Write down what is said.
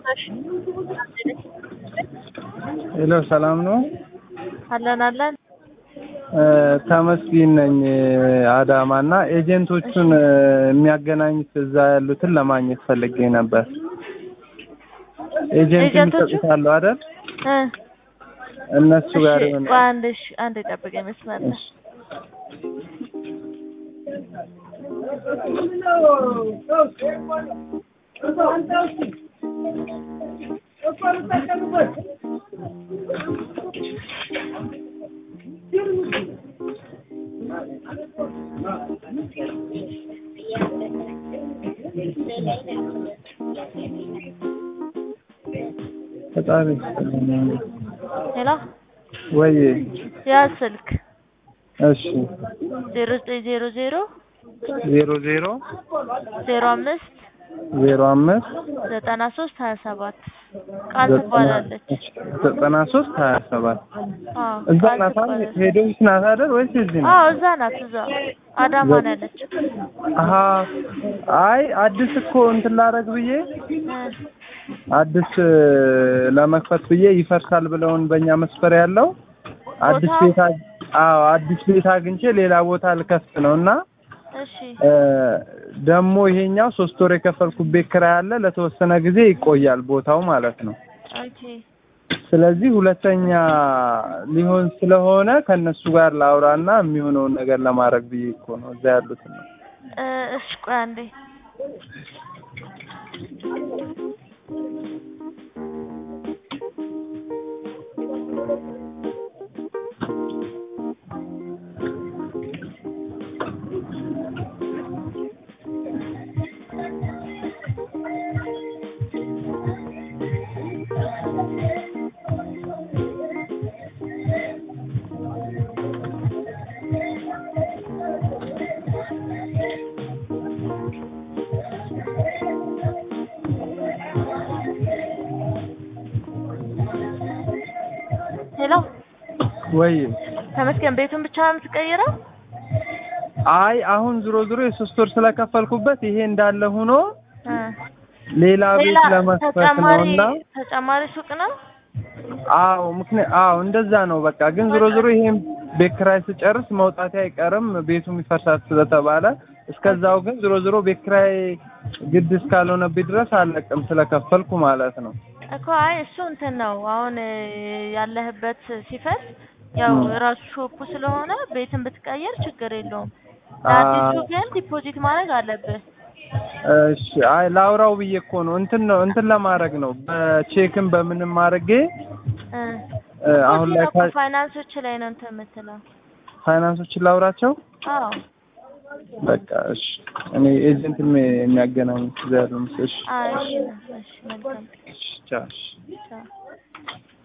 ሄሎ ሰላም ነው? አለን ተመስገን ነኝ አዳማና ኤጀንቶቹን የሚያገናኙት እዛ ያሉትን ለማግኘት ፈልጌ ነበር። ኤጀንት ይሰጣሉ አይደል? እነሱ ጋር ነው። አንድ ጠብቀኝ መስመር ነው። ሄሎ ወይ ያ ስልክ እሺ 0900 00 05 9327 ቃል ትባላለች። 9327 እዛ ናት ሄደሽ ናት አይደል ወይስ እዚህ ነው? እዛ ናት። እዛ አዳማ ነው ያለችው። አይ አዲስ እኮ እንትን ላደርግ ብዬ አዲስ ለመክፈት ብዬ ይፈርሳል ብለውን በእኛ መስፈር ያለው አዲስ ቤት አግኝቼ ሌላ ቦታ ልከፍት ነውና እሺ ደሞ ይሄኛው 3 ወር የከፈልኩት ቤት ኪራይ አለ ለተወሰነ ጊዜ ይቆያል ቦታው ማለት ነው። ኦኬ ስለዚህ ሁለተኛ ሊሆን ስለሆነ ከነሱ ጋር ላውራና የሚሆነውን ነገር ለማድረግ ብዬ እኮ ነው እዛ ያሉት ነው። እሺ ቆይ አንዴ ሄሎ ወይ ተመስገን ቤቱን ብቻ ነው የምትቀይረው? አይ አሁን ዞሮ የሶስት ወር ስለከፈልኩበት ይሄ እንዳለ ሆኖ ሌላ ቤት ለመስጠት ነውና ተጨማሪ ሱቅ ነው? እንደዛ ነው በቃ ግን ዞሮ ይሄን ቤት ኪራይ ስጨርስ መውጣቴ አይቀርም ቤቱም ይፈርሳል ስለተባለ እስከዛው ግን ዞሮ ቤት ኪራይ ግድ እስካልሆነብኝ ድረስ አለቅም ስለከፈልኩ ማለት ነው። እኮ አይ እሱ እንትን ነው አሁን ያለህበት ሲፈስ ያው ራሱ ሾፑ ስለሆነ ቤትን ብትቀየር ችግር የለውም። አዲሱ ግን ዲፖዚት ማድረግ አለብህ። እሺ አይ ላውራው ብዬ እኮ ነው እንትን ለማድረግ ነው በቼክም በምንም አድርጌ አሁን ላይ ፋይናንሶች ላይ ነው እንትን የምትለው ፋይናንሶች ላውራቸው። በቃ እሺ እኔ ኤጀንት የሚያገናኝ ዘር ነው። እሺ እሺ መልካም። ቻው።